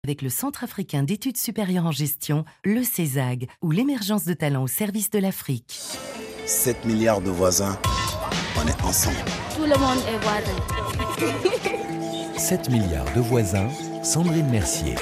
avec le Centre africain d'études supérieures en gestion, le CESAG, ou l'émergence de talents au service de l'Afrique. 7 milliards de voisins, on est ensemble. Tout le monde est voisin. 7 milliards de voisins, Sandrine Mercier.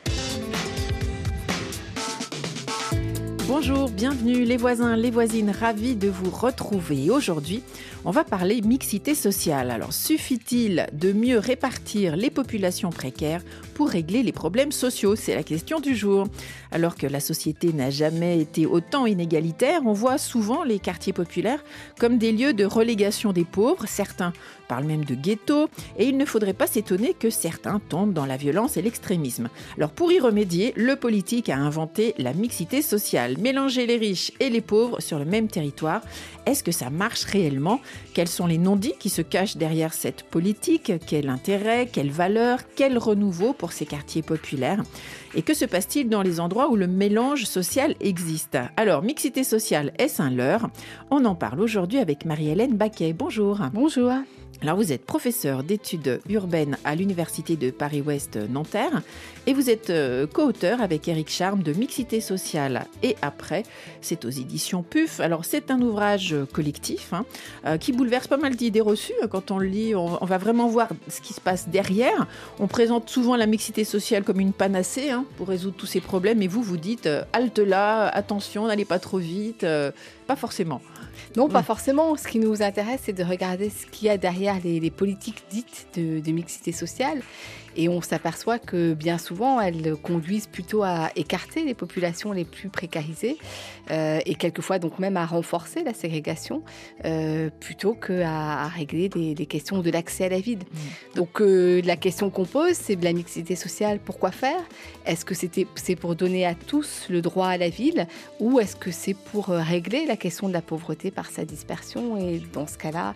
Bonjour, bienvenue les voisins, les voisines, ravis de vous retrouver. Aujourd'hui, on va parler mixité sociale. Alors, suffit-il de mieux répartir les populations précaires pour régler les problèmes sociaux ? C'est la question du jour. Alors que la société n'a jamais été autant inégalitaire, on voit souvent les quartiers populaires comme des lieux de relégation des pauvres. Certains parlent même de ghetto, et il ne faudrait pas s'étonner que certains tombent dans la violence et l'extrémisme. Alors pour y remédier, le politique a inventé la mixité sociale. Mélanger les riches et les pauvres sur le même territoire. Est-ce que ça marche réellement ? Quels sont les non-dits qui se cachent derrière cette politique ? Quel intérêt ? Quelle valeur ? Quel renouveau pour ces quartiers populaires ? Et que se passe-t-il dans les endroits où le mélange social existe ? Alors, mixité sociale, est-ce un leurre ? On en parle aujourd'hui avec Marie-Hélène Baquet. Bonjour. Bonjour. Alors, vous êtes professeure d'études urbaines à l'Université de Paris-Ouest Nanterre et vous êtes co-auteur avec Éric Charme de Mixité sociale et après. C'est aux éditions PUF. Alors, c'est un ouvrage collectif qui bouleverse pas mal d'idées reçues. Quand on le lit, on va vraiment voir ce qui se passe derrière. On présente souvent la mixité sociale comme une panacée pour résoudre tous ces problèmes. Et vous dites halte là, attention, n'allez pas trop vite. Pas forcément. Non, pas forcément. Ce qui nous intéresse, c'est de regarder ce qu'il y a derrière les politiques dites de mixité sociale. Et on s'aperçoit que bien souvent, elles conduisent plutôt à écarter les populations les plus précarisées et quelquefois donc même à renforcer la ségrégation plutôt qu'à régler les questions de l'accès à la ville. Donc la question qu'on pose, c'est de la mixité sociale, pourquoi faire ? Est-ce que c'est pour donner à tous le droit à la ville ou est-ce que c'est pour régler la question de la pauvreté par sa dispersion ? Et dans ce cas-là,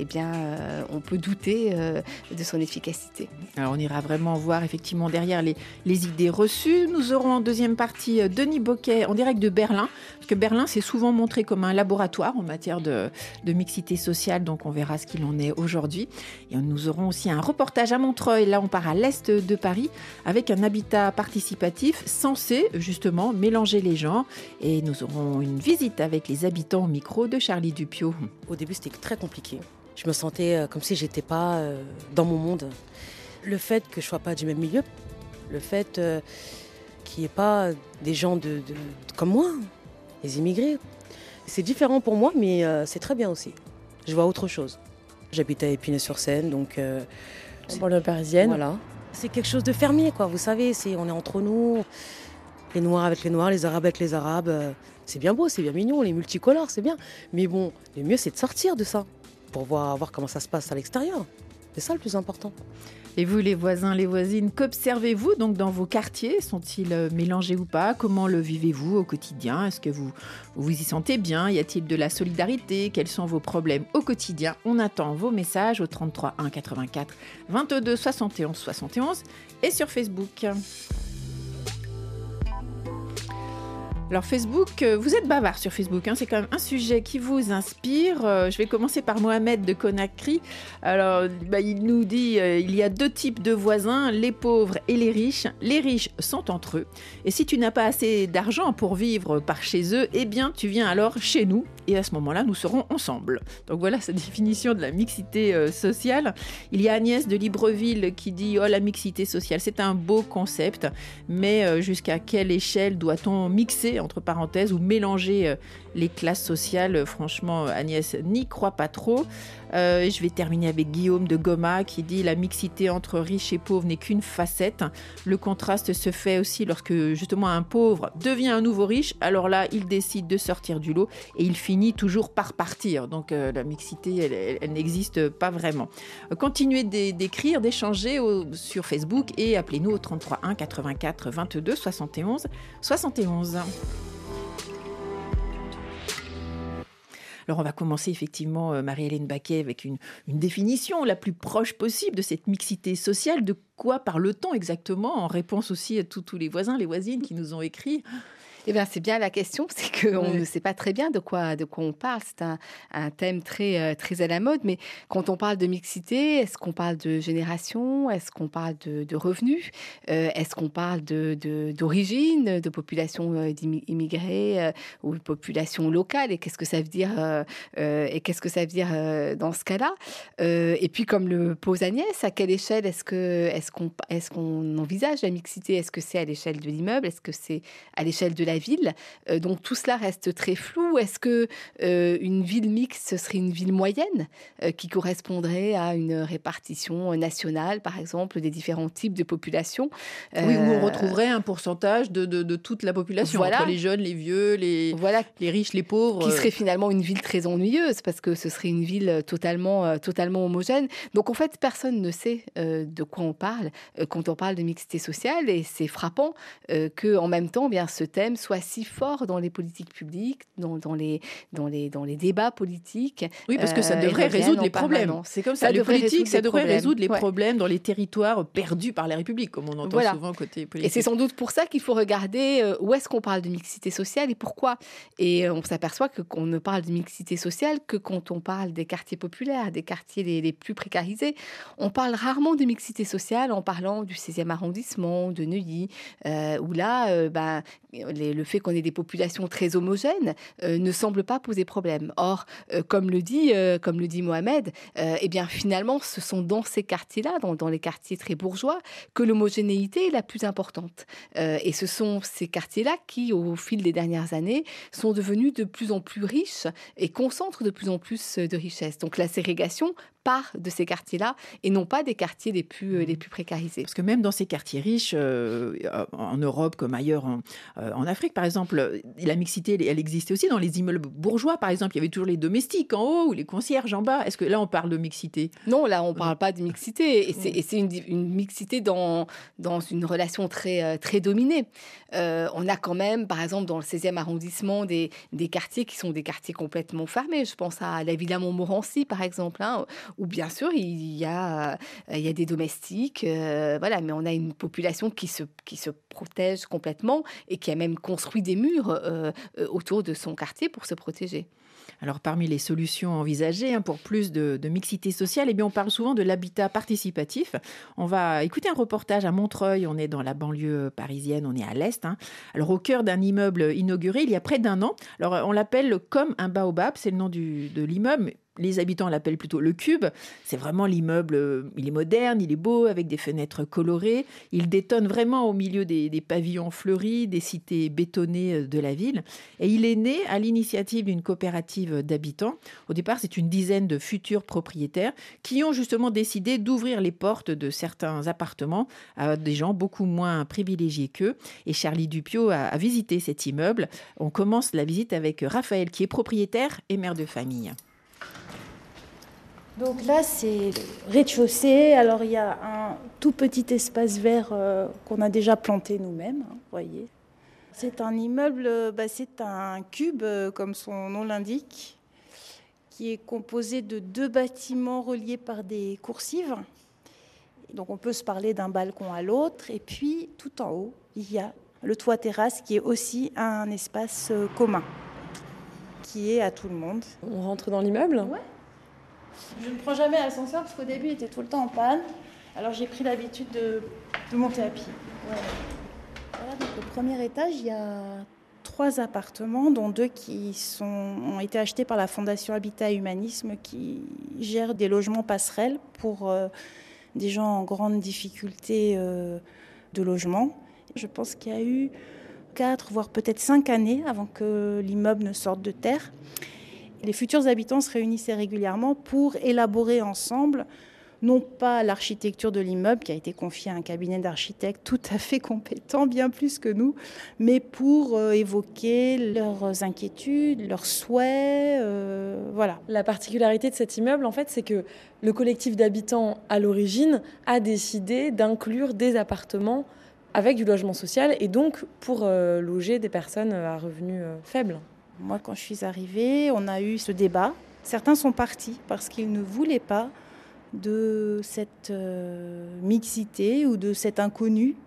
on peut douter de son efficacité. Alors on ira vraiment voir effectivement derrière les idées reçues. Nous aurons en deuxième partie Denis Boquet en direct de Berlin, parce que Berlin s'est souvent montré comme un laboratoire en matière de mixité sociale, donc on verra ce qu'il en est aujourd'hui. Et nous aurons aussi un reportage à Montreuil, là on part à l'est de Paris, avec un habitat participatif censé justement mélanger les genres. Et nous aurons une visite avec les habitants au micro de Charlie Dupiot. Au début c'était très compliqué. Je me sentais comme si j'étais pas dans mon monde. Le fait que je ne sois pas du même milieu, le fait qu'il n'y ait pas des gens comme moi, les immigrés, c'est différent pour moi, mais c'est très bien aussi. Je vois autre chose. J'habite à Épinay-sur-Seine, donc... en banlieue parisienne. Voilà. C'est quelque chose de fermier, quoi. Vous savez, on est entre nous, les Noirs avec les Noirs, les Arabes avec les Arabes. C'est bien beau, c'est bien mignon, les multicolores, c'est bien. Mais bon, le mieux, c'est de sortir de ça, pour voir comment ça se passe à l'extérieur. C'est ça le plus important. Et vous, les voisins, les voisines, qu'observez-vous donc dans vos quartiers ? Sont-ils mélangés ou pas ? Comment le vivez-vous au quotidien ? Est-ce que vous y sentez bien ? Y a-t-il de la solidarité ? Quels sont vos problèmes au quotidien ? On attend vos messages au 33 1 84 22 71 71 et sur Facebook. Alors Facebook, vous êtes bavard sur Facebook, c'est quand même un sujet qui vous inspire. Je vais commencer par Mohamed de Conakry. Alors, il nous dit il y a deux types de voisins, les pauvres et les riches. Les riches sont entre eux. Et si tu n'as pas assez d'argent pour vivre par chez eux, eh bien, tu viens alors chez nous. Et à ce moment-là, nous serons ensemble. Donc voilà sa définition de la mixité sociale. Il y a Agnès de Libreville qui dit « Oh, la mixité sociale, c'est un beau concept, mais jusqu'à quelle échelle doit-on mixer, entre parenthèses, ou mélanger les classes sociales ?» Franchement, Agnès n'y croit pas trop. Je vais terminer avec Guillaume de Goma qui dit « La mixité entre riches et pauvres n'est qu'une facette. Le contraste se fait aussi lorsque justement un pauvre devient un nouveau riche. Alors là, il décide de sortir du lot et il finit toujours par partir. Donc la mixité, elle n'existe pas vraiment. Continuez d'écrire, d'échanger sur Facebook et appelez-nous au 33 1 84 22 71 71. Alors on va commencer effectivement, Marie-Hélène Baquet, avec une définition la plus proche possible de cette mixité sociale. De quoi parle-t-on exactement ? En réponse aussi à tous les voisins, les voisines qui nous ont écrit. Eh bien, c'est bien la question, c'est qu'on ne sait pas très bien de quoi on parle. C'est un thème très à la mode, mais quand on parle de mixité, est-ce qu'on parle de génération? Est-ce qu'on parle de revenus? Est-ce qu'on parle d'origine, de population immigrée ou de population locale? Et qu'est-ce que ça veut dire dans ce cas-là? Et puis, comme le pose Agnès, à quelle échelle est-ce qu'on envisage la mixité? Est-ce que c'est à l'échelle de l'immeuble? Est-ce que c'est à l'échelle de la ville? Donc tout cela reste très flou. Est-ce que une ville mixte, ce serait une ville moyenne qui correspondrait à une répartition nationale, par exemple, des différents types de populations? Oui, où on retrouverait un pourcentage de toute la population, voilà. Entre les jeunes, les vieux, les riches, les pauvres. Qui serait finalement une ville très ennuyeuse, parce que ce serait une ville totalement homogène. Donc en fait, personne ne sait de quoi on parle quand on parle de mixité sociale, et c'est frappant que en même temps, ce thème soit si fort dans les politiques publiques, dans les débats politiques. Oui, parce que ça devrait résoudre les problèmes. C'est comme ça. Les politiques, ça devrait résoudre les problèmes dans les territoires perdus par la République, comme on entend souvent côté politique. Et c'est sans doute pour ça qu'il faut regarder où est-ce qu'on parle de mixité sociale et pourquoi. Et on s'aperçoit qu'on ne parle de mixité sociale que quand on parle des quartiers populaires, des quartiers les plus précarisés. On parle rarement de mixité sociale en parlant du 16e arrondissement, de Neuilly, où là, le fait qu'on ait des populations très homogènes ne semble pas poser problème. Or, comme le dit Mohamed, finalement, ce sont dans ces quartiers-là, dans les quartiers très bourgeois, que l'homogénéité est la plus importante. Et ce sont ces quartiers-là qui, au fil des dernières années, sont devenus de plus en plus riches et concentrent de plus en plus de richesses. Donc la ségrégation part de ces quartiers-là et non pas des quartiers les plus précarisés. Parce que même dans ces quartiers riches, en Europe comme ailleurs, en Afrique par exemple, la mixité, elle existait aussi dans les immeubles bourgeois par exemple. Il y avait toujours les domestiques en haut ou les concierges en bas. Est-ce que là on parle de mixité? Non, là on ne parle pas de mixité. Et c'est une mixité dans une relation très dominée. On a quand même, par exemple, dans le 16e arrondissement, des quartiers qui sont des quartiers complètement fermés. Je pense à la Villa Montmorency, par exemple, où bien sûr il y a des domestiques, mais on a une population qui se protège complètement et qui a même construit des murs autour de son quartier pour se protéger. Alors, parmi les solutions envisagées pour plus de mixité sociale, on parle souvent de l'habitat participatif. On va écouter un reportage à Montreuil. On est dans la banlieue parisienne, on est à l'Est. Alors, au cœur d'un immeuble inauguré il y a près d'un an. Alors, on l'appelle comme un baobab, c'est le nom de l'immeuble. Les habitants l'appellent plutôt le Cube. C'est vraiment l'immeuble, il est moderne, il est beau, avec des fenêtres colorées. Il détonne vraiment au milieu des pavillons fleuris, des cités bétonnées de la ville. Et il est né à l'initiative d'une coopérative d'habitants. Au départ, c'est une dizaine de futurs propriétaires qui ont justement décidé d'ouvrir les portes de certains appartements à des gens beaucoup moins privilégiés qu'eux. Et Charlie Dupiot a visité cet immeuble. On commence la visite avec Raphaël, qui est propriétaire et mère de famille. Donc là, c'est le rez-de-chaussée. Alors, il y a un tout petit espace vert qu'on a déjà planté nous-mêmes, vous voyez. C'est un immeuble, c'est un cube, comme son nom l'indique, qui est composé de 2 bâtiments reliés par des coursives. Donc, on peut se parler d'un balcon à l'autre. Et puis, tout en haut, il y a le toit terrasse, qui est aussi un espace commun, qui est à tout le monde. On rentre dans l'immeuble ? Ouais. Je ne prends jamais l'ascenseur parce qu'au début, il était tout le temps en panne. Alors, j'ai pris l'habitude de monter à pied. Voilà, donc au premier étage, il y a 3 appartements, dont 2 qui ont été achetés par la Fondation Habitat et Humanisme, qui gère des logements passerelles pour des gens en grande difficulté de logement. Je pense qu'il y a eu 4, voire peut-être 5 années avant que l'immeuble ne sorte de terre. Les futurs habitants se réunissaient régulièrement pour élaborer ensemble, non pas l'architecture de l'immeuble qui a été confiée à un cabinet d'architectes tout à fait compétent, bien plus que nous, mais pour évoquer leurs inquiétudes, leurs souhaits, voilà. La particularité de cet immeuble, en fait, c'est que le collectif d'habitants, à l'origine, a décidé d'inclure des appartements avec du logement social et donc pour loger des personnes à revenus faibles. Moi, quand je suis arrivée, on a eu ce débat. Certains sont partis parce qu'ils ne voulaient pas de cette mixité ou de cet inconnu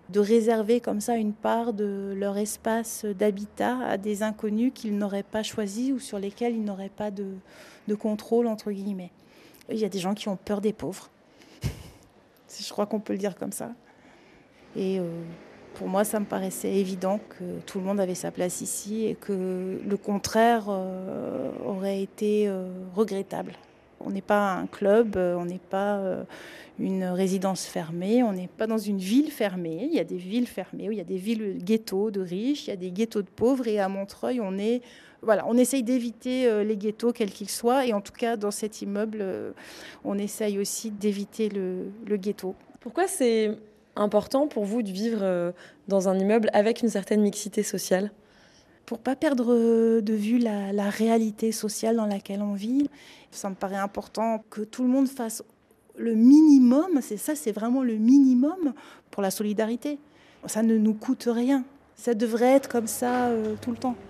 de réserver comme ça une part de leur espace d'habitat à des inconnus qu'ils n'auraient pas choisis ou sur lesquels ils n'auraient pas de contrôle, entre guillemets. Il y a des gens qui ont peur des pauvres. Je crois qu'on peut le dire comme ça. Et pour moi, ça me paraissait évident que tout le monde avait sa place ici et que le contraire aurait été regrettable. On n'est pas un club, on n'est pas une résidence fermée, on n'est pas dans une ville fermée. Il y a des villes fermées, il y a des villes ghettos de riches, il y a des ghettos de pauvres. Et à Montreuil, on essaye d'éviter les ghettos, quels qu'ils soient. Et en tout cas, dans cet immeuble, on essaye aussi d'éviter le ghetto. Pourquoi c'est important pour vous de vivre dans un immeuble avec une certaine mixité sociale ? Pour ne pas perdre de vue la réalité sociale dans laquelle on vit, ça me paraît important que tout le monde fasse le minimum, c'est vraiment le minimum pour la solidarité. Ça ne nous coûte rien. Ça devrait être comme ça tout le temps.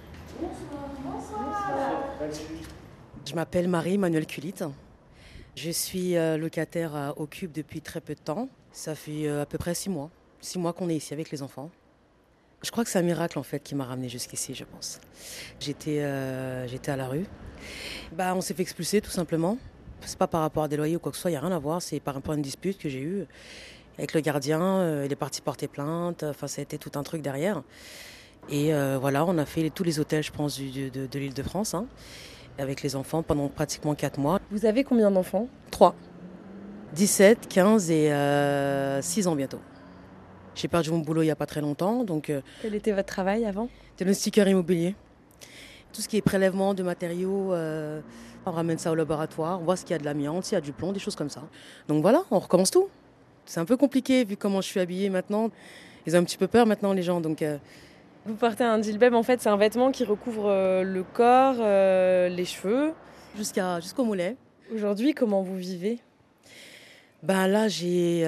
Je m'appelle Marie-Emmanuelle Culite. Je suis locataire au Cube depuis très peu de temps. Ça fait à peu près 6 mois. 6 mois qu'on est ici avec les enfants. Je crois que c'est un miracle en fait qui m'a ramenée jusqu'ici, je pense. J'étais à la rue. On s'est fait expulser tout simplement. C'est pas par rapport à des loyers ou quoi que ce soit, il n'y a rien à voir. C'est par rapport à une dispute que j'ai eue avec le gardien. Il est parti porter plainte. Enfin, ça a été tout un truc derrière. Et voilà, on a fait tous les hôtels, je pense, de l'Île-de-France, avec les enfants pendant pratiquement 4 mois. Vous avez combien d'enfants ? 3. 17, 15 et 6 ans bientôt. J'ai perdu mon boulot il n'y a pas très longtemps. Donc, quel était votre travail avant ? Diagnostiqueur immobilier. Tout ce qui est prélèvement de matériaux, on ramène ça au laboratoire, on voit s'il y a de l'amiante, s'il y a du plomb, des choses comme ça. Donc voilà, on recommence tout. C'est un peu compliqué vu comment je suis habillée maintenant. Ils ont un petit peu peur maintenant les gens. Donc, Vous portez un djellab, en fait c'est un vêtement qui recouvre le corps, les cheveux. Jusqu'au mollet. Aujourd'hui, comment vous vivez ? Là, j'ai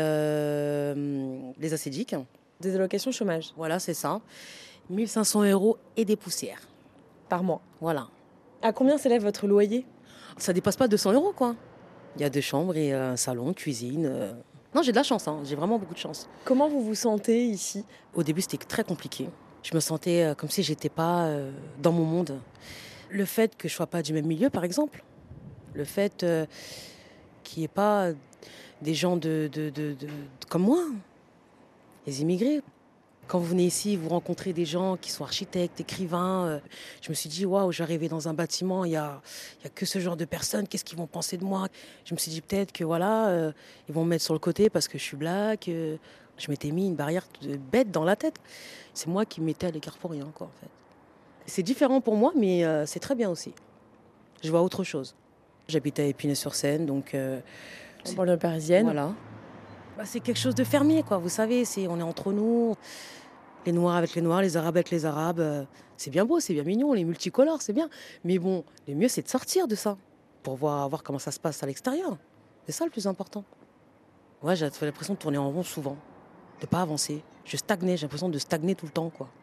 les acédiques. Des allocations chômage. Voilà, c'est ça. 1 500 € et des poussières. Par mois. Voilà. À combien s'élève votre loyer ? Ça dépasse pas 200 € quoi. Il y a 2 chambres et un salon, une cuisine. Non, j'ai de la chance, j'ai vraiment beaucoup de chance. Comment vous vous sentez ici ? Au début, c'était très compliqué. Je me sentais comme si j'étais pas dans mon monde. Le fait que je sois pas du même milieu, par exemple. Le fait qu'il n'y ait pas des gens comme moi, les immigrés. Quand vous venez ici, vous rencontrez des gens qui sont architectes, écrivains. Je me suis dit, waouh, je vais arriver dans un bâtiment, il y a que ce genre de personnes, qu'est-ce qu'ils vont penser de moi ? Je me suis dit peut-être que ils vont me mettre sur le côté parce que je suis black. Je m'étais mis une barrière bête dans la tête. C'est moi qui me mettais à l'écart pour rien, quoi, en fait. C'est différent pour moi, mais c'est très bien aussi. Je vois autre chose. J'habite à Épinay-sur-Seine, donc... en banlieue parisienne. Voilà. C'est quelque chose de fermé, quoi. Vous savez, on est entre nous. Les Noirs avec les Noirs, les Arabes avec les Arabes. C'est bien beau, c'est bien mignon, les multicolores, c'est bien. Mais bon, le mieux, c'est de sortir de ça pour voir comment ça se passe à l'extérieur. C'est ça le plus important. Ouais, j'ai l'impression de tourner en rond souvent, de pas avancer. Je stagnais, j'ai l'impression de stagner tout le temps, quoi.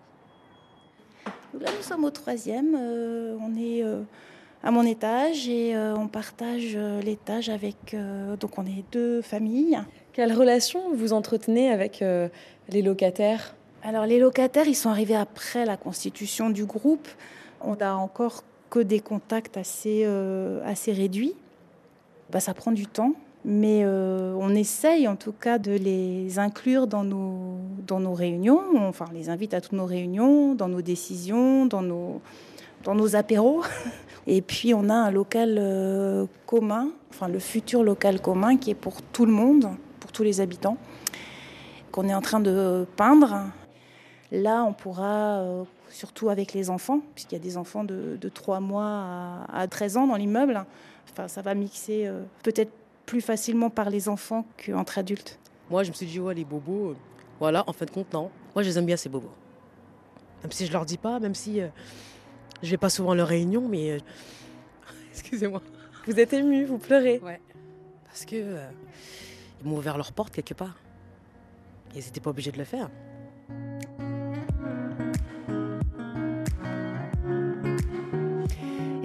Là, nous sommes au 3e. On est à mon étage et on partage l'étage avec... donc, on est 2 familles. Quelle relation vous entretenez avec les locataires ? Alors, les locataires, ils sont arrivés après la constitution du groupe. On n'a encore que des contacts assez réduits. Ça prend du temps, mais on essaye en tout cas de les inclure dans nos réunions. Enfin, on les invite à toutes nos réunions, dans nos décisions, dans nos apéros. Et puis, on a un local commun, enfin le futur local commun qui est pour tout le monde, pour tous les habitants, qu'on est en train de peindre. Là, on pourra, surtout avec les enfants, puisqu'il y a des enfants de 3 mois à 13 ans dans l'immeuble, ça va mixer peut-être plus facilement par les enfants qu'entre adultes. Moi, je me suis dit, les bobos, voilà, en fin de compte, non. Moi, je les aime bien, ces bobos. Même si je leur dis pas, même si je vais pas souvent à leurs réunions, mais... Excusez-moi. Vous êtes émue, vous pleurez. Ouais. Parce que ils m'ont ouvert leur porte quelque part. Ils n'étaient pas obligés de le faire. Et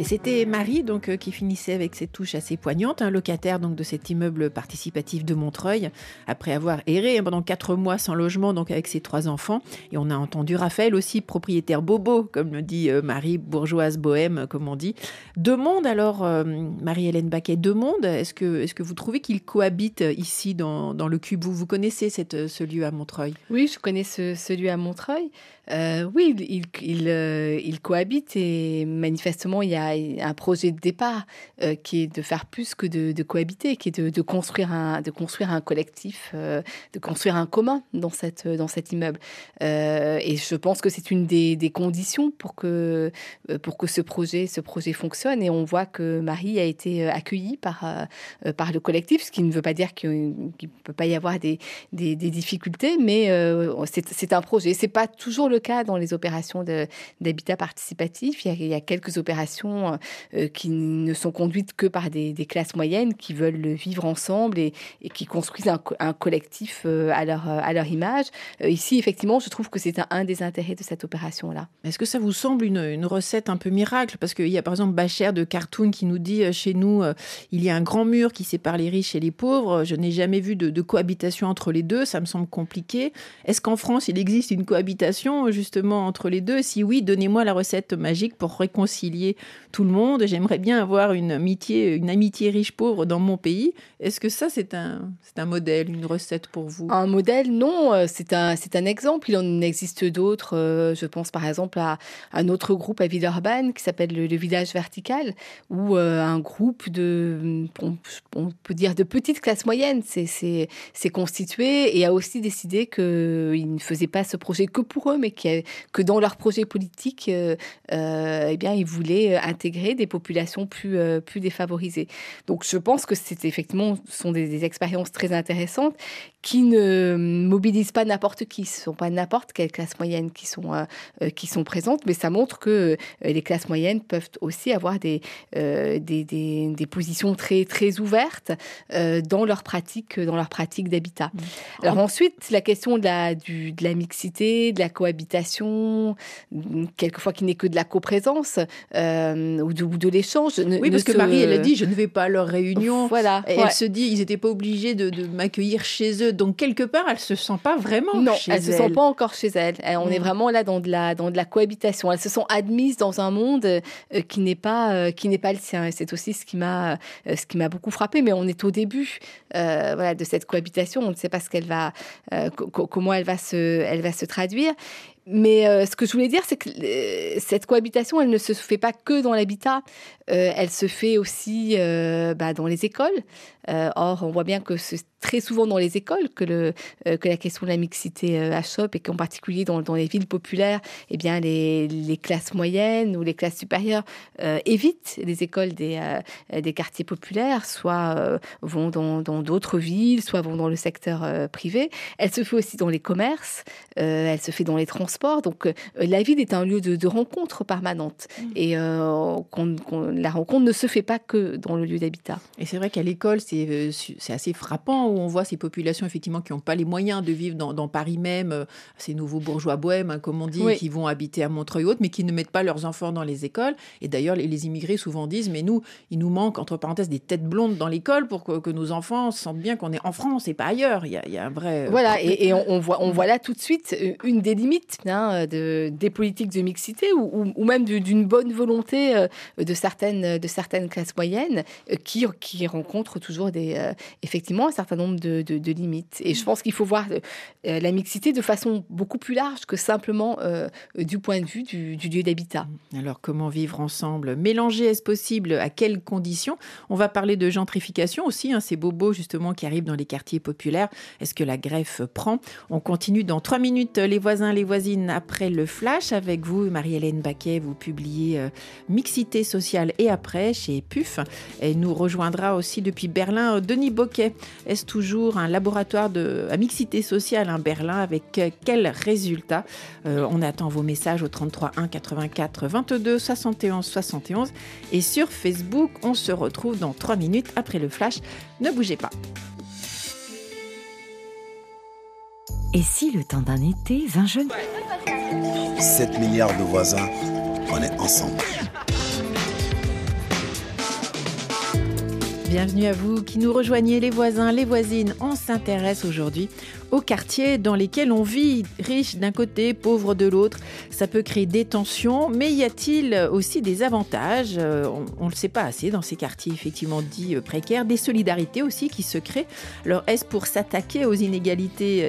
C'était Marie donc qui finissait avec cette touche assez poignante, locataire donc de cet immeuble participatif de Montreuil, après avoir erré pendant 4 mois sans logement, donc avec ses 3 enfants. Et on a entendu Raphaël aussi, propriétaire bobo, comme le dit Marie, bourgeoise bohème, comme on dit. Deux mondes alors, Marie-Hélène Baquet, deux mondes. Est-ce que vous trouvez qu'ils cohabitent ici dans le Cube? Vous connaissez ce lieu à Montreuil? Oui, je connais ce lieu à Montreuil. Oui, il cohabite et manifestement, il y a un projet de départ qui est de faire plus que de cohabiter, qui est de construire un collectif, de construire un commun dans cet immeuble. Et je pense que c'est une des conditions pour que ce projet fonctionne. Et on voit que Marie a été accueillie par le collectif, ce qui ne veut pas dire qu'il ne peut pas y avoir des difficultés, mais c'est un projet. C'est pas toujours le cas dans les opérations d'habitat participatif. Il y a quelques opérations qui ne sont conduites que par des classes moyennes qui veulent vivre ensemble et qui construisent un collectif à leur image. Ici, effectivement, je trouve que c'est un des intérêts de cette opération-là. Est-ce que ça vous semble une recette un peu miracle? Parce qu'il y a par exemple Bacher de Cartoon qui nous dit chez nous, il y a un grand mur qui sépare les riches et les pauvres. Je n'ai jamais vu de cohabitation entre les deux. Ça me semble compliqué. Est-ce qu'en France, il existe une cohabitation justement entre les deux? Si oui, donnez-moi la recette magique pour réconcilier tout le monde. J'aimerais bien avoir une amitié riche-pauvre dans mon pays. Est-ce que ça, c'est un modèle, une recette pour vous? Un modèle, non. C'est un exemple. Il en existe d'autres. Je pense par exemple à un autre groupe à Villeurbanne qui s'appelle le Village Vertical, où un groupe on peut dire de petites classes moyennes s'est constitué et a aussi décidé qu'ils ne faisaient pas ce projet que pour eux, mais que dans leur projet politique, eh bien, ils voulaient intégrer des populations plus défavorisées. Donc, je pense que ce sont des expériences très intéressantes qui ne mobilisent pas n'importe qui. Ce ne sont pas n'importe quelle classe moyenne qui sont présentes, mais ça montre que les classes moyennes peuvent aussi avoir des positions très, très ouvertes dans leur pratique d'habitat. Alors ensuite, la question de la mixité, de la cohabitation, quelquefois qui n'est que de la coprésence ou de l'échange. Oui, parce que Marie, elle a dit, je ne vais pas à leur réunion. Voilà. Et elle se dit, ils n'étaient pas obligés de m'accueillir chez eux. Donc, quelque part, elle ne se sent pas vraiment non, chez elle. Non, elle ne se sent pas encore chez elle. On est vraiment là dans de la cohabitation. Elles se sont admises dans un monde qui n'est pas le sien. Et c'est aussi ce qui m'a beaucoup frappée. Mais on est au début de cette cohabitation. On ne sait pas comment elle va se traduire. Mais ce que je voulais dire, c'est que cette cohabitation, elle ne se fait pas que dans l'habitat, elle se fait aussi dans les écoles. Or, on voit bien que c'est très souvent dans les écoles que la question de la mixité achoppe et qu'en particulier dans les villes populaires, eh bien, les classes moyennes ou les classes supérieures évitent les écoles des quartiers populaires, soit vont dans d'autres villes, soit vont dans le secteur privé. Elle se fait aussi dans les commerces, elle se fait dans les transports. Donc, la ville est un lieu de rencontre permanente. Et la rencontre ne se fait pas que dans le lieu d'habitat. Et c'est vrai qu'à l'école, c'est assez frappant où on voit ces populations effectivement qui n'ont pas les moyens de vivre dans Paris même, ces nouveaux bourgeois bohèmes, comme on dit, oui, qui vont habiter à Montreuil-Haute, mais qui ne mettent pas leurs enfants dans les écoles. Et d'ailleurs, les immigrés souvent disent, mais nous, il nous manque, entre parenthèses, des têtes blondes dans l'école pour que nos enfants sentent bien qu'on est en France et pas ailleurs. Il y a un vrai... Voilà, et on voit là tout de suite une des limites des politiques de mixité ou même d'une bonne volonté de certaines classes moyennes qui rencontrent toujours effectivement un certain nombre de limites. Et je pense qu'il faut voir la mixité de façon beaucoup plus large que simplement du point de vue du lieu d'habitat. Alors, comment vivre ensemble? Mélanger, est-ce possible? À quelles conditions? On va parler de gentrification aussi, ces bobos justement qui arrivent dans les quartiers populaires. Est-ce que la greffe prend? On continue dans 3 minutes, les voisins, les voisines, après le flash. Avec vous, Marie-Hélène Baquet, vous publiez Mixité sociale et après chez PUF. Et nous rejoindra aussi depuis Berlin Denis Boquet. Est-ce toujours un laboratoire à mixité sociale, Berlin, avec quels résultats? On attend vos messages au 33 1 84 22 71 71. Et sur Facebook, on se retrouve dans 3 minutes après le flash. Ne bougez pas. Et si le temps d'un été, 20 jeunes... 7 milliards de voisins, on est ensemble. Bienvenue à vous qui nous rejoignez, les voisins, les voisines. On s'intéresse aujourd'hui aux quartiers dans lesquels on vit, riche d'un côté, pauvre de l'autre. Ça peut créer des tensions, mais y a-t-il aussi des avantages ? On ne le sait pas assez dans ces quartiers effectivement dits précaires, des solidarités aussi qui se créent. Alors est-ce que pour s'attaquer aux inégalités,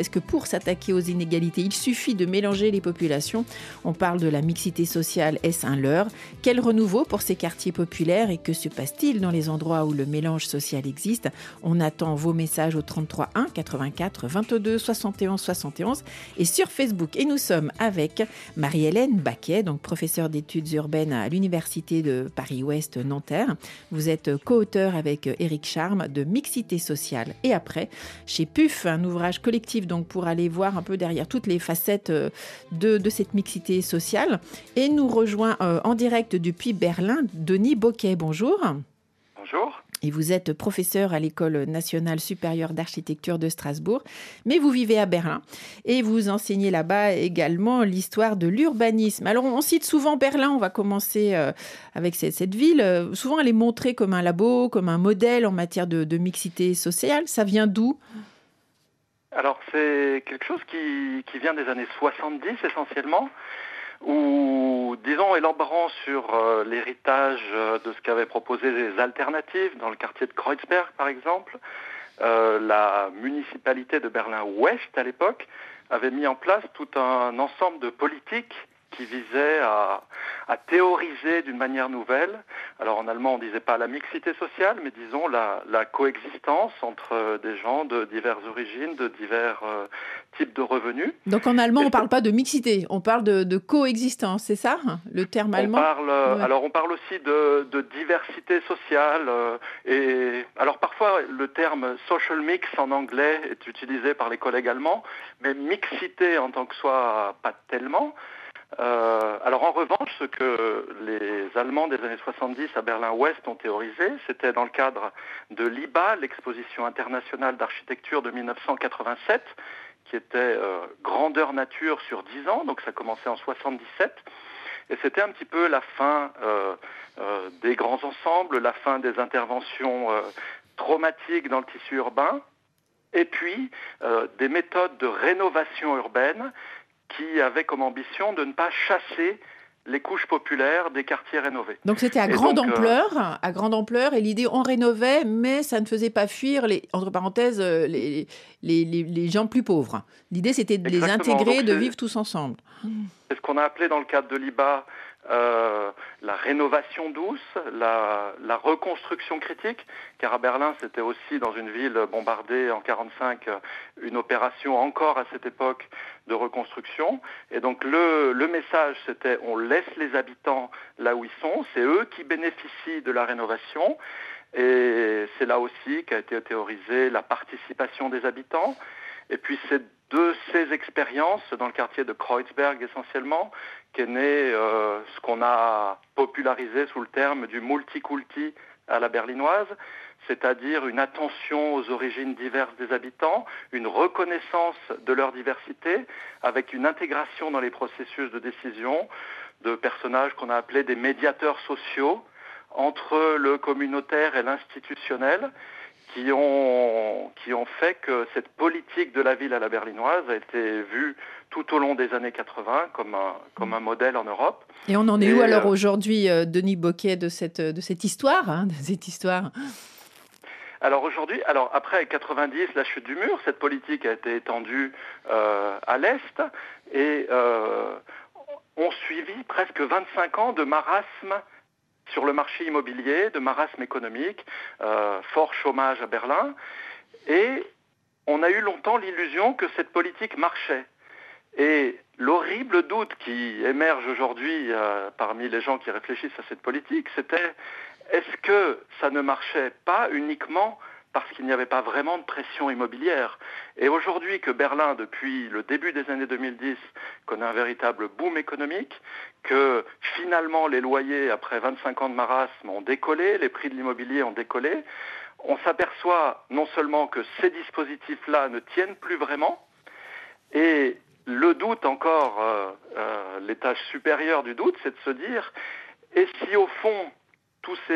il suffit de mélanger les populations ? On parle de la mixité sociale, est-ce un leurre ? Quel renouveau pour ces quartiers populaires et que se passe-t-il dans les endroits où le mélange social existe ? On attend vos messages au 33 1 84 22 71 71 et sur Facebook. Et nous sommes avec Marie-Hélène Baquet, donc professeure d'études urbaines à l'Université de Paris-Ouest Nanterre. Vous êtes co-auteur avec Éric Charme de Mixité sociale et après chez PUF, un ouvrage collectif donc pour aller voir un peu derrière toutes les facettes de cette mixité sociale. Et nous rejoint en direct depuis Berlin Denis Boquet. Bonjour. Bonjour. Et vous êtes professeur à l'École nationale supérieure d'architecture de Strasbourg, mais vous vivez à Berlin et vous enseignez là-bas également l'histoire de l'urbanisme. Alors on cite souvent Berlin, on va commencer avec cette ville. Souvent elle est montrée comme un labo, comme un modèle en matière de mixité sociale. Ça vient d'où ? Alors c'est quelque chose qui vient des années 70 essentiellement, où, disons, élaborant sur l'héritage de ce qu'avaient proposé les alternatives dans le quartier de Kreuzberg, par exemple, la municipalité de Berlin-Ouest, à l'époque, avait mis en place tout un ensemble de politiques qui visait à théoriser d'une manière nouvelle. Alors en allemand on disait pas la mixité sociale, mais disons la coexistence entre des gens de diverses origines, de divers types de revenus. Donc en allemand on parle pas de mixité, on parle de coexistence, c'est ça le terme allemand ? Ouais. Alors on parle aussi de diversité sociale, et alors parfois le terme social mix en anglais est utilisé par les collègues allemands, mais mixité en tant que soi pas tellement. Alors en revanche, ce que les Allemands des années 70 à Berlin-Ouest ont théorisé, c'était dans le cadre de l'IBA, l'exposition internationale d'architecture de 1987, qui était grandeur nature sur 10 ans, donc ça commençait en 77, et c'était un petit peu la fin des grands ensembles, la fin des interventions traumatiques dans le tissu urbain, et puis des méthodes de rénovation urbaine qui avait comme ambition de ne pas chasser les couches populaires des quartiers rénovés. Donc c'était à grande ampleur, et l'idée on rénovait, mais ça ne faisait pas fuir entre parenthèses les gens plus pauvres. L'idée c'était de les intégrer, de vivre tous ensemble. C'est ce qu'on a appelé dans le cadre de l'IBA la rénovation douce, la reconstruction critique, car à Berlin c'était aussi dans une ville bombardée en 1945 une opération encore à cette époque de reconstruction, et donc le message c'était on laisse les habitants là où ils sont, c'est eux qui bénéficient de la rénovation, et c'est là aussi qu'a été théorisée la participation des habitants. Et puis c'est de ces expériences, dans le quartier de Kreuzberg essentiellement, qu'est né ce qu'on a popularisé sous le terme du multikulti à la berlinoise, c'est-à-dire une attention aux origines diverses des habitants, une reconnaissance de leur diversité, avec une intégration dans les processus de décision de personnages qu'on a appelés des médiateurs sociaux entre le communautaire et l'institutionnel, qui ont fait que cette politique de la ville à la berlinoise a été vue tout au long des années 80 comme un modèle en Europe. Et on en est où alors aujourd'hui, Denis Boquet, de cette histoire, Alors aujourd'hui, après 90, la chute du mur, cette politique a été étendue à l'Est et ont suivi presque 25 ans de marasme sur le marché immobilier, de marasme économique, fort chômage à Berlin, et on a eu longtemps l'illusion que cette politique marchait. Et l'horrible doute qui émerge aujourd'hui parmi les gens qui réfléchissent à cette politique, c'était est-ce que ça ne marchait pas uniquement parce qu'il n'y avait pas vraiment de pression immobilière. Et aujourd'hui que Berlin, depuis le début des années 2010, connaît un véritable boom économique, que finalement les loyers, après 25 ans de marasme, ont décollé, les prix de l'immobilier ont décollé, on s'aperçoit non seulement que ces dispositifs-là ne tiennent plus vraiment, et le doute encore, l'étage supérieur du doute, c'est de se dire, et si au fond, tous ces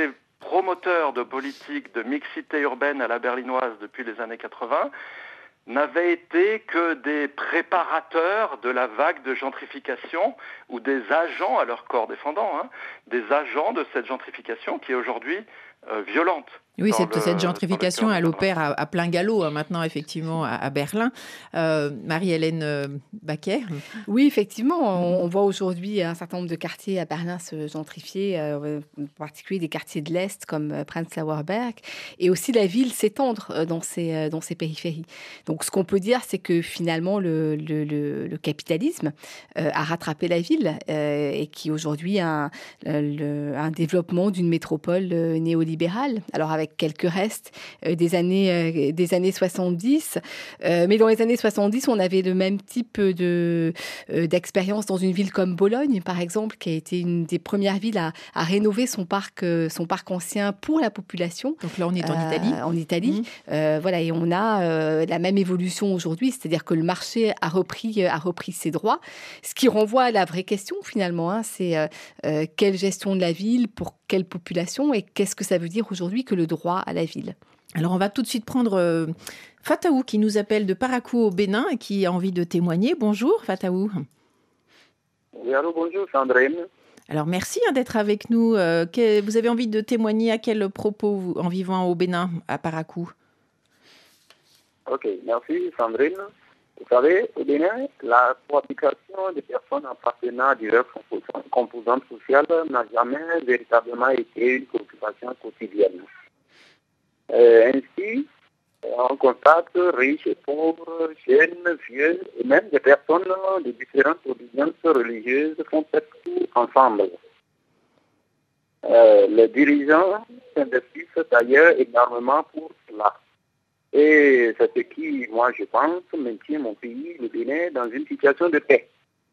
promoteurs de politiques de mixité urbaine à la berlinoise depuis les années 80 n'avaient été que des préparateurs de la vague de gentrification ou des agents à leur corps défendant, des agents de cette gentrification qui est aujourd'hui violente. Oui, cette gentrification, elle opère à plein galop maintenant, effectivement, à Berlin. Marie-Hélène Baquet. Oui, effectivement, on voit aujourd'hui un certain nombre de quartiers à Berlin se gentrifier, en particulier des quartiers de l'Est comme Prenzlauer Berg, et aussi la ville s'étendre dans ses périphéries. Donc, ce qu'on peut dire, c'est que finalement, le capitalisme a rattrapé la ville et qui aujourd'hui a un développement d'une métropole néolibérale. Alors, avec quelques restes des années 70. Mais dans les années 70, on avait le même type d'expérience dans une ville comme Bologne, par exemple, qui a été une des premières villes à rénover son parc ancien pour la population. Donc là, on est en Italie. En Italie. Voilà, et on a la même évolution aujourd'hui, c'est-à-dire que le marché a repris ses droits. Ce qui renvoie à la vraie question, finalement, c'est quelle gestion de la ville, pour quelle population, et qu'est-ce que ça veut dire aujourd'hui que le droit à la ville. Alors, on va tout de suite prendre Fataou qui nous appelle de Parakou au Bénin et qui a envie de témoigner. Bonjour Fataou. Oui, allô, bonjour Sandrine. Alors, merci d'être avec nous. Vous avez envie de témoigner à quel propos en vivant au Bénin, à Parakou? Ok, merci Sandrine. Vous savez, au Bénin, la cohabitation des personnes appartenant à diverses composantes sociales n'a jamais véritablement été une préoccupation quotidienne. Ainsi, on constate riches et pauvres, jeunes, vieux, et même des personnes de différentes obédiences religieuses font tout ensemble. Les dirigeants s'investissent d'ailleurs énormément pour cela. Et c'est ce qui, moi, je pense, maintient mon pays, le Bénin, dans une situation de paix.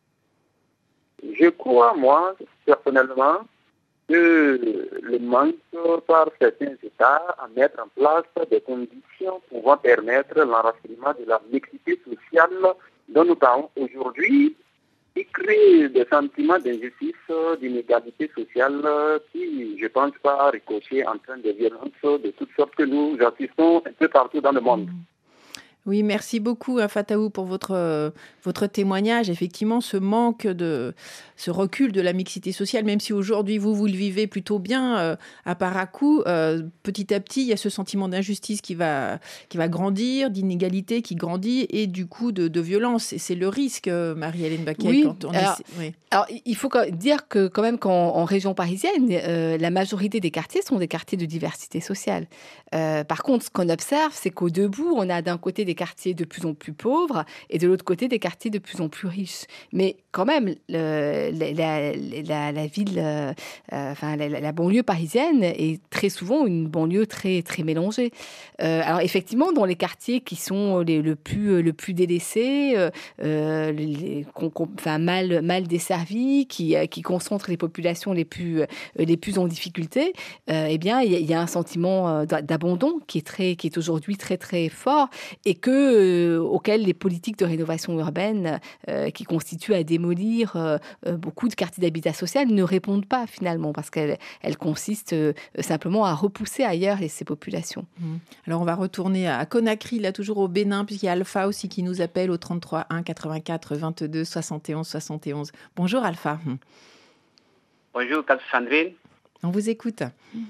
Je crois, moi, personnellement, que le manque par certains États à mettre en place des conditions pouvant permettre l'enracinement de la mixité sociale dont nous parlons aujourd'hui, qui crée des sentiments d'injustice, d'inégalité sociale qui, je pense, pas ricocher en train de violence de toutes sortes que nous assistons un peu partout dans le monde. Oui, merci beaucoup Fataou pour votre témoignage. Effectivement, ce recul de la mixité sociale, même si aujourd'hui vous le vivez plutôt bien à Parakou, petit à petit, il y a ce sentiment d'injustice qui va grandir, d'inégalité qui grandit et du coup de violence. Et c'est le risque, Marie-Hélène Baquet. Oui, alors, il faut dire que quand même qu'en région parisienne, la majorité des quartiers sont des quartiers de diversité sociale. Par contre, ce qu'on observe, c'est qu'au debout, on a d'un côté des quartiers de plus en plus pauvres et de l'autre côté des quartiers de plus en plus riches. Mais quand même, la ville, la banlieue parisienne est très souvent une banlieue très, très mélangée. Alors effectivement, dans les quartiers qui sont le plus délaissés, mal desservis, qui concentrent les populations les plus en difficulté, eh bien, il y a un sentiment d'abandon qui est aujourd'hui très, très fort et auquel les politiques de rénovation urbaine qui constituent à démolir beaucoup de quartiers d'habitat social ne répondent pas finalement parce qu'elles consistent simplement à repousser ailleurs ces populations. Alors on va retourner à Conakry, là toujours au Bénin, puisqu'il y a Alpha aussi qui nous appelle au 33 1 84 22 71 71. Bonjour Alpha. Bonjour Sandrine. On vous écoute.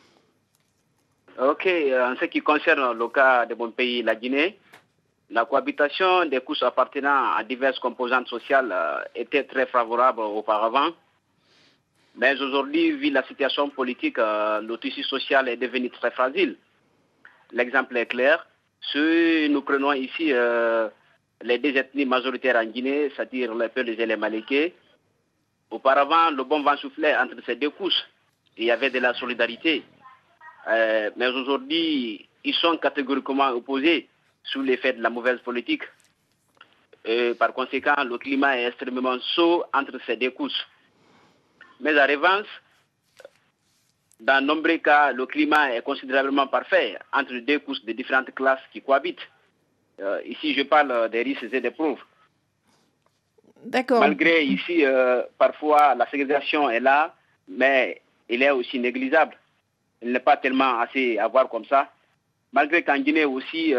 Ok, en ce qui concerne le cas de mon pays, la Guinée, la cohabitation des couches appartenant à diverses composantes sociales était très favorable auparavant. Mais aujourd'hui, vu la situation politique, le tissu social est devenu très fragile. L'exemple est clair. Si nous prenons ici les deux ethnies majoritaires en Guinée, c'est-à-dire les Peuls et les Malékés, auparavant, le bon vent soufflait entre ces deux couches. Il y avait de la solidarité. Mais aujourd'hui, ils sont catégoriquement opposés sous l'effet de la mauvaise politique. Par conséquent, le climat est extrêmement chaud entre ces deux couches. Mais en revanche, dans de nombreux cas, le climat est considérablement parfait entre deux couches de différentes classes qui cohabitent. Ici, je parle des risques et des preuves. D'accord. Malgré ici, parfois, la ségrégation est là, mais elle est aussi négligeable. il n'est pas tellement assez à voir comme ça. Malgré qu'en Guinée aussi,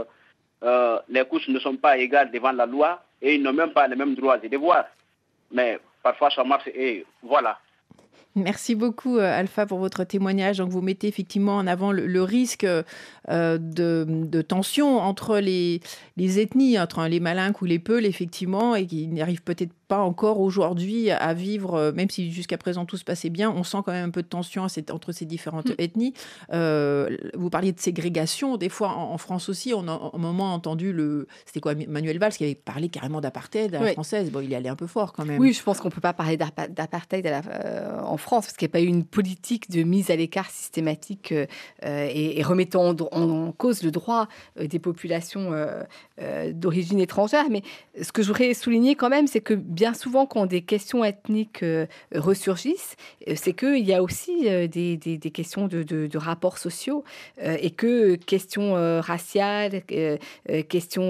les couches ne sont pas égales devant la loi et ils n'ont même pas les mêmes droits et devoirs. Mais parfois ça marche et voilà. Merci beaucoup Alpha pour votre témoignage. Donc vous mettez effectivement en avant le risque de tension entre les ethnies, entre les Malinques ou les Peuls effectivement, et qui n'arrivent peut-être pas encore aujourd'hui à vivre, même si jusqu'à présent tout se passait bien, on sent quand même un peu de tension entre ces différentes ethnies. Vous parliez de ségrégation, des fois en France aussi, on a un moment entendu c'était quoi, Manuel Valls qui avait parlé carrément d'apartheid à la française. Bon, il est allé un peu fort quand même. Oui, je pense qu'on ne peut pas parler d'apartheid en France, parce qu'il n'y a pas eu une politique de mise à l'écart systématique et remettant en cause le droit des populations d'origine étrangère. Mais ce que je voudrais souligner quand même, c'est que bien souvent, quand des questions ethniques ressurgissent, c'est qu'il y a aussi des questions de rapports sociaux et que questions raciales, questions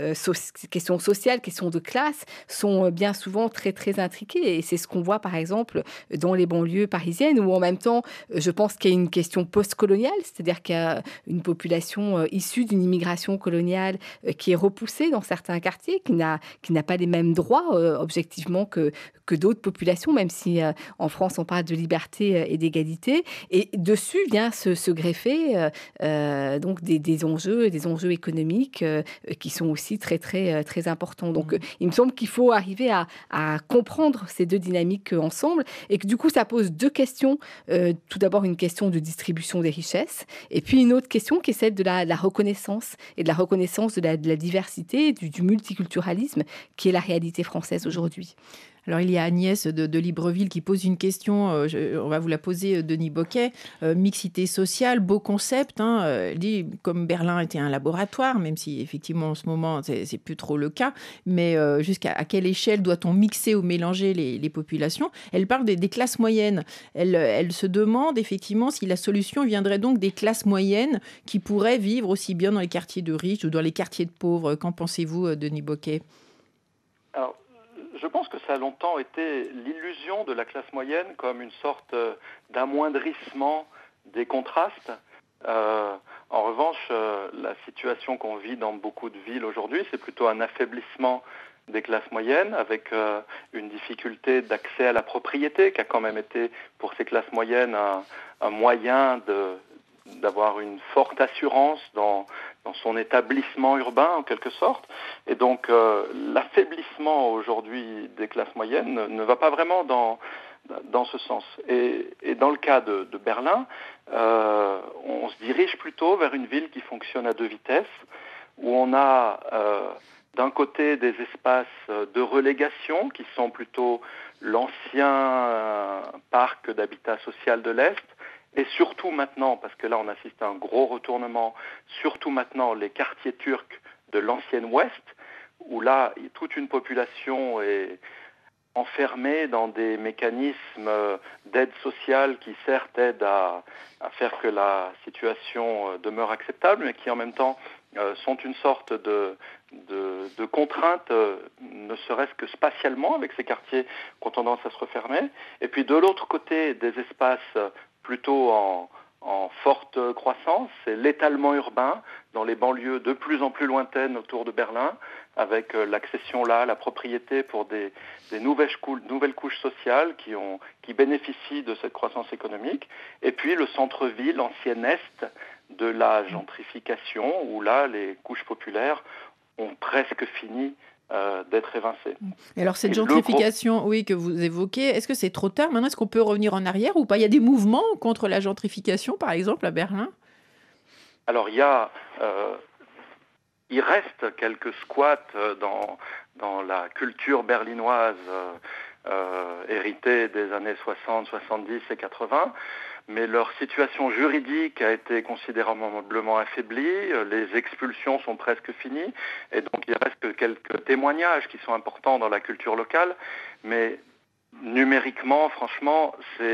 sociales, questions de classe sont bien souvent très, très intriquées. Et c'est ce qu'on voit, par exemple, dans les banlieues parisiennes, où en même temps, je pense qu'il y a une question post-coloniale, c'est-à-dire qu'il y a une population issue d'une immigration coloniale qui est repoussée dans certains quartiers, qui n'a pas les mêmes droits objectivement que d'autres populations, même si en France on parle de liberté et d'égalité. Et dessus vient se greffer donc des enjeux économiques qui sont aussi très, très, très importants. Donc il me semble qu'il faut arriver à comprendre ces deux dynamiques ensemble et que du coup ça pose deux questions. Tout d'abord une question de distribution des richesses et puis une autre question qui est celle de la reconnaissance et de la reconnaissance de la diversité, du multiculturalisme qui est la réalité française aujourd'hui. Alors, il y a Agnès de Libreville qui pose une question, on va vous la poser, Denis Bocquet. Mixité sociale, beau concept. Elle dit, comme Berlin était un laboratoire, même si effectivement en ce moment, c'est plus trop le cas, mais jusqu'à quelle échelle doit-on mixer ou mélanger les populations ? Elle parle des classes moyennes. Elle se demande effectivement si la solution viendrait donc des classes moyennes qui pourraient vivre aussi bien dans les quartiers de riches ou dans les quartiers de pauvres. Qu'en pensez-vous, Denis Bocquet ? Alors, je pense que ça a longtemps été l'illusion de la classe moyenne comme une sorte d'amoindrissement des contrastes. En revanche, la situation qu'on vit dans beaucoup de villes aujourd'hui, c'est plutôt un affaiblissement des classes moyennes avec une difficulté d'accès à la propriété qui a quand même été pour ces classes moyennes un moyen d'avoir une forte assurance dans son établissement urbain en quelque sorte. Et donc l'affaiblissement aujourd'hui des classes moyennes ne va pas vraiment dans ce sens. Et dans le cas de Berlin, on se dirige plutôt vers une ville qui fonctionne à deux vitesses, où on a d'un côté des espaces de relégation qui sont plutôt l'ancien parc d'habitat social de l'Est, et surtout maintenant, parce que là on assiste à un gros retournement, surtout maintenant les quartiers turcs de l'ancienne Ouest, où là toute une population est enfermée dans des mécanismes d'aide sociale qui certes aident à faire que la situation demeure acceptable, mais qui en même temps sont une sorte de contrainte, ne serait-ce que spatialement, avec ces quartiers qui ont tendance à se refermer. Et puis de l'autre côté, des espaces plutôt en forte croissance, c'est l'étalement urbain dans les banlieues de plus en plus lointaines autour de Berlin, avec l'accession là, la propriété pour des nouvelles couches sociales qui bénéficient de cette croissance économique. Et puis le centre-ville, ancien Est de la gentrification, où là, les couches populaires ont presque fini d'être évincées. Et alors cette gentrification, oui, que vous évoquez, est-ce que c'est trop tard maintenant ? Est-ce qu'on peut revenir en arrière ou pas ? Il y a des mouvements contre la gentrification, par exemple, à Berlin ? Alors il reste quelques squats dans la culture berlinoise héritée des années 60, 70 et 80, mais leur situation juridique a été considérablement affaiblie, les expulsions sont presque finies, et donc il reste que quelques témoignages qui sont importants dans la culture locale, mais numériquement, franchement,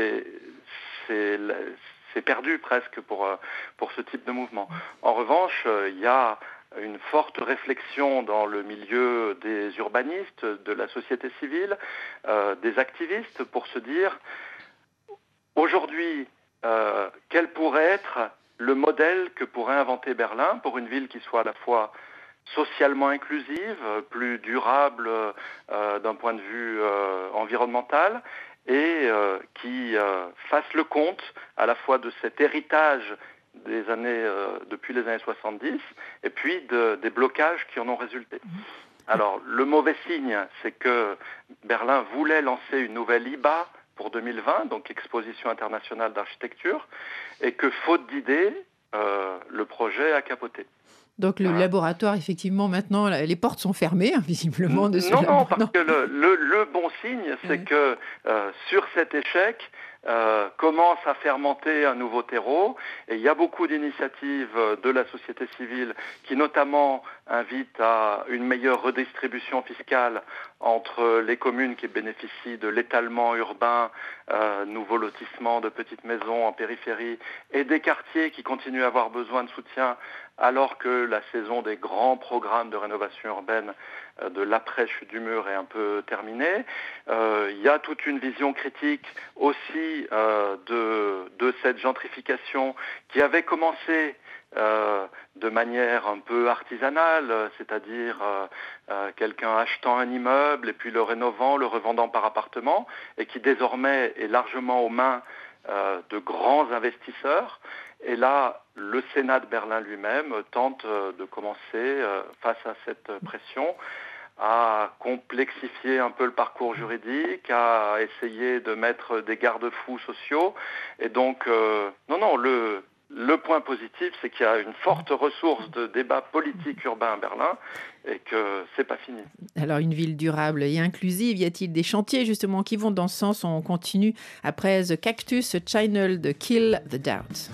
c'est perdu presque pour ce type de mouvement. En revanche, il y a une forte réflexion dans le milieu des urbanistes, de la société civile, des activistes, pour se dire, aujourd'hui, quel pourrait être le modèle que pourrait inventer Berlin pour une ville qui soit à la fois socialement inclusive, plus durable d'un point de vue environnemental, et qui fasse le compte à la fois de cet héritage des années, depuis les années 70, et puis des blocages qui en ont résulté. Alors, le mauvais signe, c'est que Berlin voulait lancer une nouvelle IBA pour 2020, donc Exposition internationale d'architecture, et que, faute d'idées, le projet a capoté. Donc le laboratoire, effectivement, maintenant, les portes sont fermées, visiblement, de ce laboratoire. Non, laboratoire. parce que le bon signe, c'est que sur cet échec, commence à fermenter un nouveau terreau. Et il y a beaucoup d'initiatives de la société civile qui notamment invitent à une meilleure redistribution fiscale entre les communes qui bénéficient de l'étalement urbain, nouveaux lotissements de petites maisons en périphérie, et des quartiers qui continuent à avoir besoin de soutien alors que la saison des grands programmes de rénovation urbaine de l'après-chute du mur est un peu terminée. Il y a toute une vision critique aussi de cette gentrification qui avait commencé de manière un peu artisanale, c'est-à-dire quelqu'un achetant un immeuble et puis le rénovant, le revendant par appartement, et qui désormais est largement aux mains de grands investisseurs. Et là, le Sénat de Berlin lui-même tente de commencer, face à cette pression, à complexifier un peu le parcours juridique, à essayer de mettre des garde-fous sociaux. Et donc, le point positif, c'est qu'il y a une forte ressource de débat politique urbain à Berlin et que c'est pas fini. Alors, une ville durable et inclusive, y a-t-il des chantiers justement qui vont dans ce sens? On continue après The Cactus Channel de Kill the Doubt.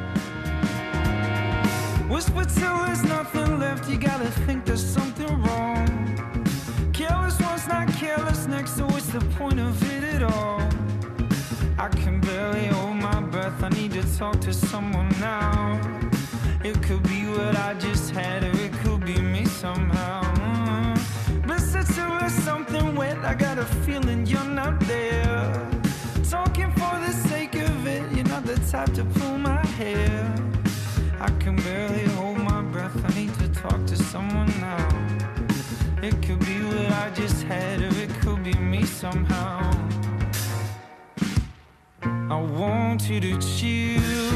Whisper till there's nothing left, you gotta think there's something wrong. Careless one's not careless next, so what's the point of it at all? I can barely hold my breath, I need to talk to someone now. It could be what I just had, or it could be me somehow. Listen to there's something wet, I got a feeling you're not there. Talking for the sake of it, you're not the type to pull my hair. I can barely hold my breath, I need to talk to someone now. It could be what I just had, or it could be me somehow. I want you to chill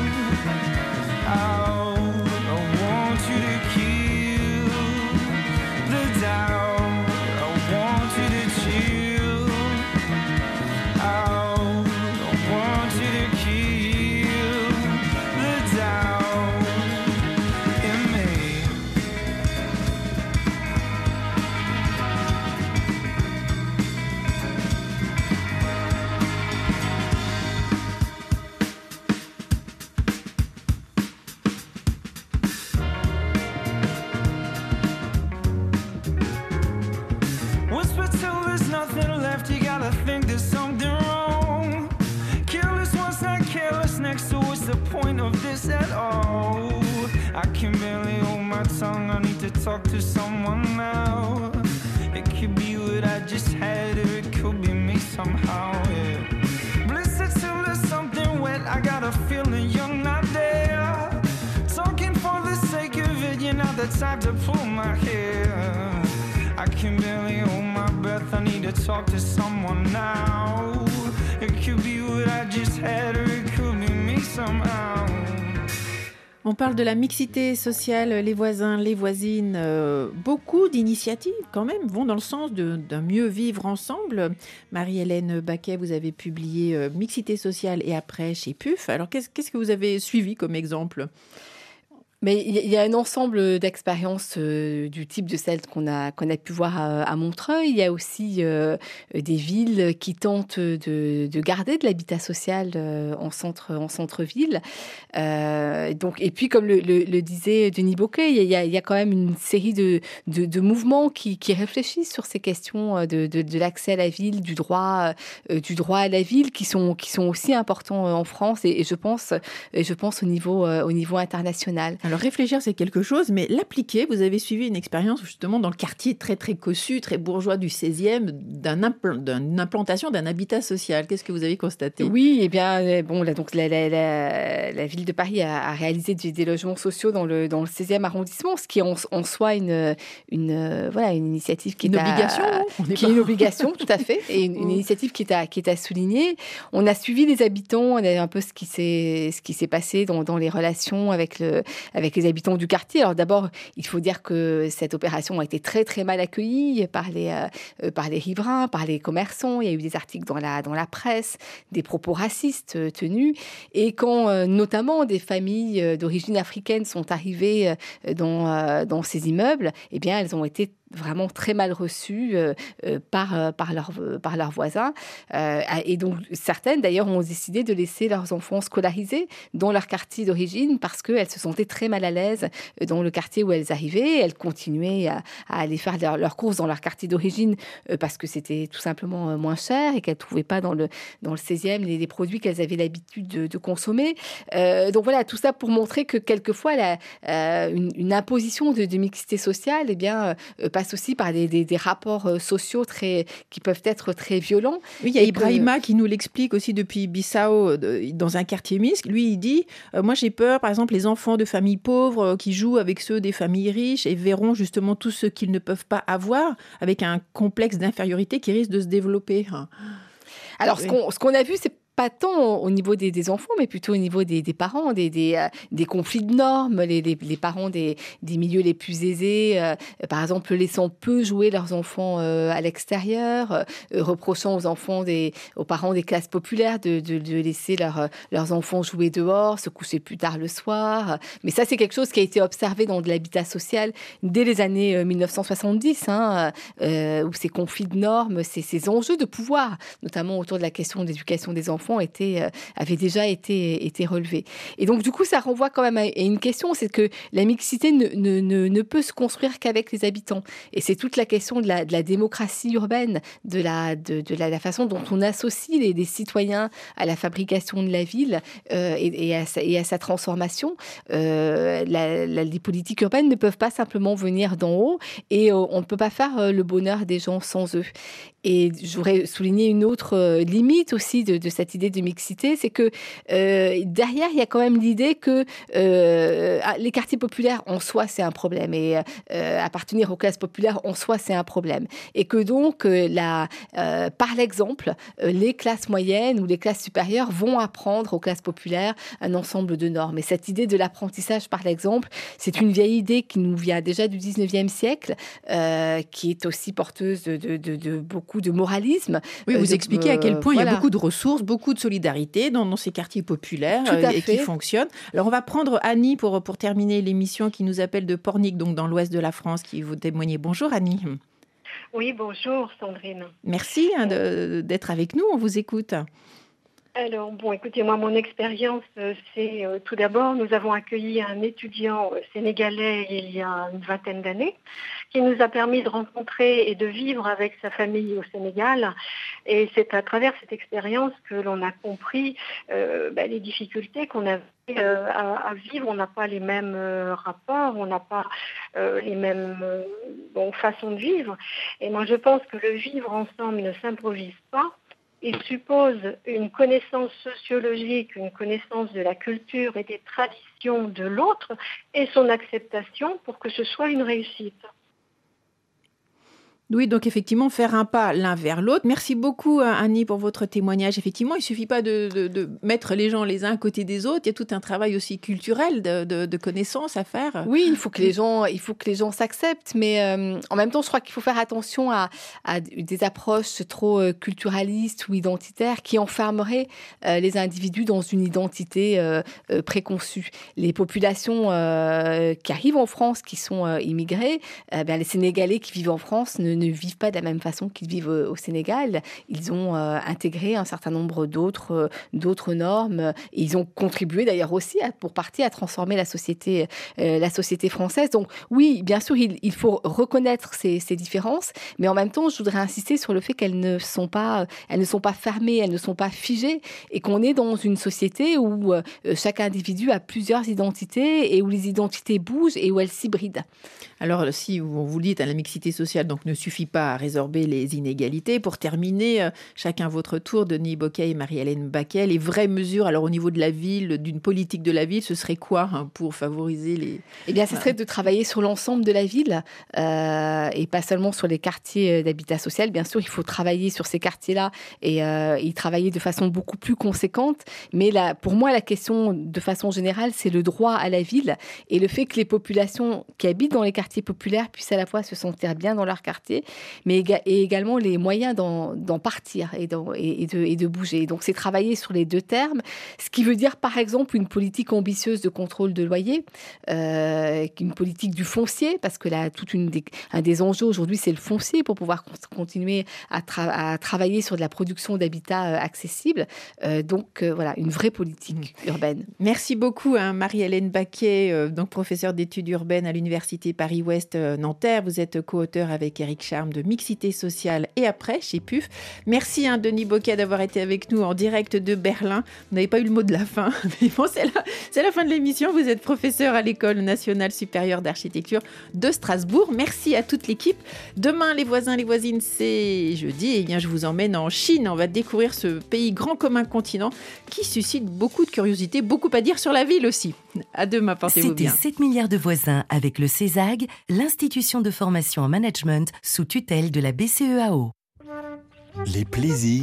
out, I want you to kill the doubt. I want you to chill out, I want you to kill the doubt in me. Whisper till there's nothing left, you gotta think there's something wrong. Careless one's not careless next, so what's the point of this at all? I can barely hold my tongue, I need to talk to someone now. It could be what I just had, or it could be me somehow, yeah. Blister till there's something wet, I got a feeling you're not there. Talking for the sake of it, you're not the type to pull my hair. I can barely hold my breath, I need to talk to someone now. It could be what I just had, or it could be me somehow. On parle de la mixité sociale, les voisins, les voisines. Beaucoup d'initiatives, quand même, vont dans le sens d'un mieux vivre ensemble. Marie-Hélène Baquet, vous avez publié Mixité sociale et après chez PUF. Alors, qu'est-ce que vous avez suivi comme exemple ? Mais il y a un ensemble d'expériences du type de celles qu'on a pu voir à Montreuil. Il y a aussi des villes qui tentent de garder de l'habitat social en centre-ville. Donc, et puis, comme le disait Denis Bocquet, il y a quand même une série de mouvements qui réfléchissent sur ces questions de l'accès à la ville, du droit à la ville, qui sont aussi importants en France et je pense au niveau international. Alors réfléchir, c'est quelque chose, mais l'appliquer, vous avez suivi une expérience justement dans le quartier très très cossu, très bourgeois du 16e, d'une implantation d'un habitat social. Qu'est-ce que vous avez constaté? Oui, eh bien, bon, là, donc, la ville de Paris a réalisé des logements sociaux dans le 16e arrondissement, ce qui est en soi une initiative qui est une obligation, tout à fait, et une initiative qui est à souligner. On a suivi les habitants, on a un peu ce qui s'est passé dans les relations avec les habitants du quartier. Alors d'abord, il faut dire que cette opération a été très très mal accueillie par les riverains, par les commerçants. Il y a eu des articles dans la presse, des propos racistes tenus. Et quand notamment des familles d'origine africaine sont arrivées dans ces immeubles, eh bien elles ont été vraiment très mal reçues par leurs voisins. Et donc, certaines, d'ailleurs, ont décidé de laisser leurs enfants scolarisés dans leur quartier d'origine parce qu'elles se sentaient très mal à l'aise dans le quartier où elles arrivaient. Elles continuaient à aller faire leurs courses dans leur quartier d'origine parce que c'était tout simplement moins cher et qu'elles ne trouvaient pas dans le 16e les produits qu'elles avaient l'habitude de consommer. Donc voilà, tout ça pour montrer que quelquefois, une imposition de mixité sociale, eh bien, passe aussi par des rapports sociaux qui peuvent être très violents. Oui, il y a Ibrahima qui nous l'explique aussi depuis Bissau, dans un quartier mixte. Lui, il dit moi, j'ai peur, par exemple, les enfants de familles pauvres qui jouent avec ceux des familles riches et verront justement tout ce qu'ils ne peuvent pas avoir, avec un complexe d'infériorité qui risque de se développer. Alors, ce qu'on a vu, c'est pas tant au niveau des enfants, mais plutôt au niveau des parents, des conflits de normes, les parents des milieux les plus aisés, par exemple, laissant peu jouer leurs enfants à l'extérieur, reprochant aux parents des classes populaires de laisser leurs enfants jouer dehors, se coucher plus tard le soir. Mais ça, c'est quelque chose qui a été observé dans de l'habitat social dès les années 1970, où ces conflits de normes, ces enjeux de pouvoir, notamment autour de la question de l'éducation des enfants, avait déjà été relevé. Et donc, du coup, ça renvoie quand même à une question, c'est que la mixité ne peut se construire qu'avec les habitants. Et c'est toute la question de la démocratie urbaine, de la façon dont on associe les citoyens à la fabrication de la ville et à sa transformation. Les politiques urbaines ne peuvent pas simplement venir d'en haut et on ne peut pas faire le bonheur des gens sans eux. Et j'aurais souligné une autre limite aussi de cette idée de mixité, c'est que derrière, il y a quand même l'idée que les quartiers populaires, en soi, c'est un problème. Et appartenir aux classes populaires, en soi, c'est un problème. Et que donc, par l'exemple, les classes moyennes ou les classes supérieures vont apprendre aux classes populaires un ensemble de normes. Et cette idée de l'apprentissage par l'exemple, c'est une vieille idée qui nous vient déjà du 19e siècle, qui est aussi porteuse de beaucoup de moralisme. Oui, vous expliquez à quel point il y a beaucoup de ressources, beaucoup de solidarité dans ces quartiers populaires qui fonctionnent. Alors, on va prendre Annie pour terminer l'émission qui nous appelle de Pornic, donc dans l'ouest de la France, qui vous témoigne. Bonjour Annie. Oui, bonjour Sandrine. Merci d'être avec nous, on vous écoute. Alors, écoutez, moi, mon expérience, c'est tout d'abord, nous avons accueilli un étudiant sénégalais il y a une vingtaine d'années qui nous a permis de rencontrer et de vivre avec sa famille au Sénégal. Et c'est à travers cette expérience que l'on a compris les difficultés qu'on avait à vivre. On n'a pas les mêmes rapports, on n'a pas les mêmes façons de vivre. Et moi, je pense que le vivre ensemble ne s'improvise pas. Il suppose une connaissance sociologique, une connaissance de la culture et des traditions de l'autre et son acceptation pour que ce soit une réussite. Oui, donc effectivement, faire un pas l'un vers l'autre. Merci beaucoup, Annie, pour votre témoignage. Effectivement, il ne suffit pas de mettre les gens les uns à côté des autres. Il y a tout un travail aussi culturel de connaissances à faire. Oui, il faut que les gens s'acceptent. Mais en même temps, je crois qu'il faut faire attention à des approches trop culturalistes ou identitaires qui enfermeraient les individus dans une identité préconçue. Les populations qui arrivent en France, qui sont immigrées, les Sénégalais qui vivent en France ne ne vivent pas de la même façon qu'ils vivent au Sénégal. Ils ont intégré un certain nombre d'autres normes. Et ils ont contribué d'ailleurs aussi, pour partie, à transformer la société française. Donc oui, bien sûr, il faut reconnaître ces différences, mais en même temps, je voudrais insister sur le fait qu'elles ne sont pas fermées, elles ne sont pas figées, et qu'on est dans une société où chaque individu a plusieurs identités et où les identités bougent et où elles s'hybrident. Alors, si vous le dites, la mixité sociale donc, ne suffit pas à résorber les inégalités. Pour terminer, chacun votre tour, Denis Bocquet et Marie-Hélène Baquet, les vraies mesures, alors au niveau de la ville, d'une politique de la ville, ce serait quoi pour favoriser les... Eh bien, ce serait de travailler sur l'ensemble de la ville et pas seulement sur les quartiers d'habitat social. Bien sûr, il faut travailler sur ces quartiers-là et y travailler de façon beaucoup plus conséquente. Mais pour moi, la question, de façon générale, c'est le droit à la ville et le fait que les populations qui habitent dans les quartiers populaires puissent à la fois se sentir bien dans leur quartier, mais également les moyens d'en partir et de bouger. Donc, c'est travailler sur les deux termes, ce qui veut dire, par exemple, une politique ambitieuse de contrôle de loyer, une politique du foncier, parce que là, un des enjeux aujourd'hui, c'est le foncier pour pouvoir continuer à travailler sur de la production d'habitat accessible. Donc, voilà, une vraie politique urbaine. Merci beaucoup, Marie-Hélène Baquet, donc professeure d'études urbaines à l'Université Paris-Ouest Nanterre. Vous êtes co-auteur avec Éric Charme de Mixité sociale et après chez PUF. Merci, Denis Bocquet, d'avoir été avec nous en direct de Berlin. Vous n'avez pas eu le mot de la fin, mais bon, c'est la fin de l'émission. Vous êtes professeur à l'École nationale supérieure d'architecture de Strasbourg. Merci à toute l'équipe. Demain, les voisins, les voisines, c'est jeudi. Eh bien, je vous emmène en Chine. On va découvrir ce pays grand comme un continent qui suscite beaucoup de curiosité, beaucoup à dire sur la ville aussi. À demain, portez-vous bien. C'était 7 milliards de voisins avec le CESAG, l'institution de formation en management sous tutelle de la BCEAO. Les plaisirs